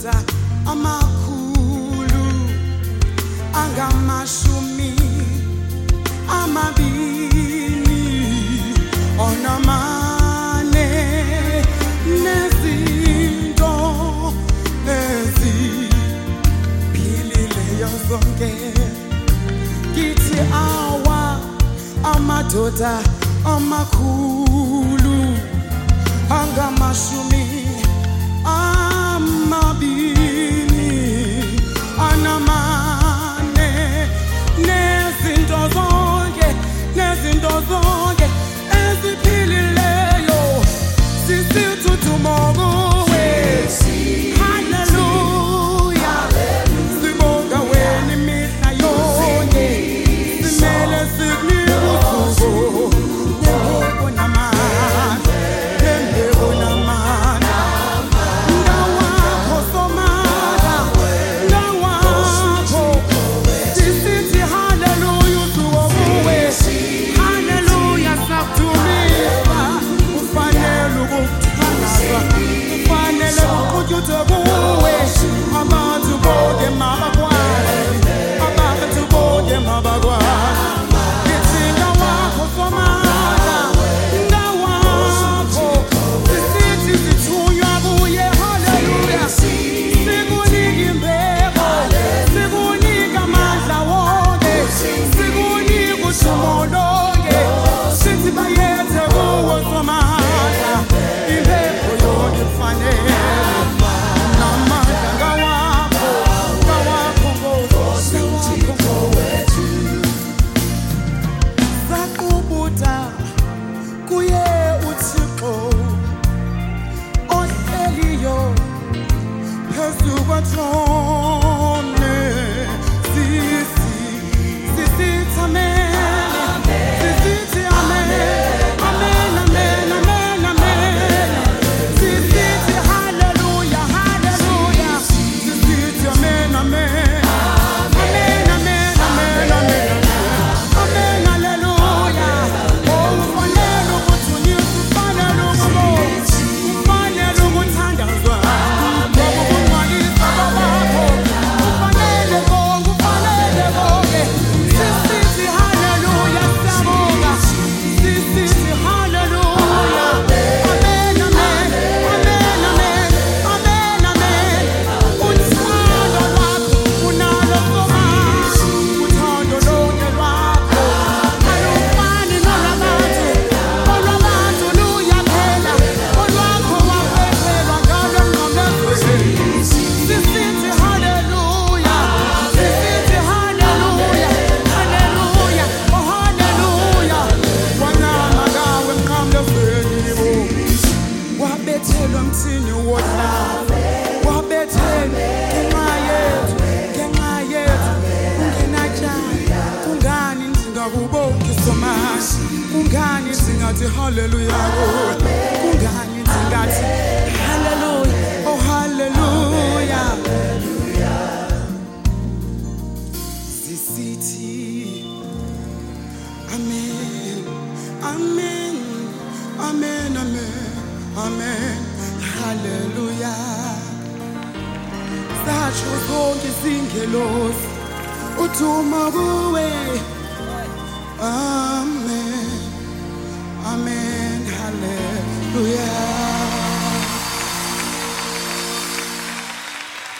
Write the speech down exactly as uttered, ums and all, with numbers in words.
amadoda amakhulu angamashumi amabili onamane nezinto eziphilileyo zonke kithi awa amadoda amakhulu angamashumi amabili anamane nezinto zonke nezinto zonke eziphilileyo sisithuthuma kuwe. Hallelujah, sibonga wena imihla yonke simele sikunike usuku nembeko namandla nembeko namandla ngawakho somandla ngawakho sisithi hallelujah usuku kuwe. Hallelujah sakuthumisa ufanele ukuthandazwa ufanele uqhutyuthwe kuwe abantu bonke mabakwazi abantu bonke mabakwazi ngithi ngawakho somandla ngawakho sisithi sithunywa kuye. Hallelujah sikunika imbeko sikunika amandla wonke sikunika udumo lonke sithi bayethe kuwo somandla imbeko yonke ifanele namandla ngawakho ngawakho Nkosi ngawakho sakubuta kuye uThixo ohleliyo phezu kwathone sisi sisithi amen sisithi amen amen amen amen amen sisithi hallelujah hallelujah sisithi amen amen amen amen amen amen amen hallelujah. Oh ufanele ukuthunyiswa ufanele ukubonga ufanele ukuthandazwa ngokungcwaliswa kwakho ufanele konke ufanele konke sisithi hallelujah siyabonga sisithi hallelujah amen amen amen amen amen amen uthando lwakho unalo somandla uthando lonke lwakho alufani nolwabantu olwabantu luyaphela olwakho waphelelwa ngalo emnqamlezweni sisithi hallelujah sisithi hallelujah hallelujah oh hallelujah wanama kawe emnqamlezweni wabethelwa mthini wodlala wabethelwa ngenxa yethu ngenxa yethu ungenatshani kungani ndingakubongi somandla kungani ndingathi hallelujah kungani ndingathi hallelujah oh hallelujah sisithi amen amen amen amen amen hallelujah satsho zonke izingelosi uthuma kuwe amen amen hallelujah.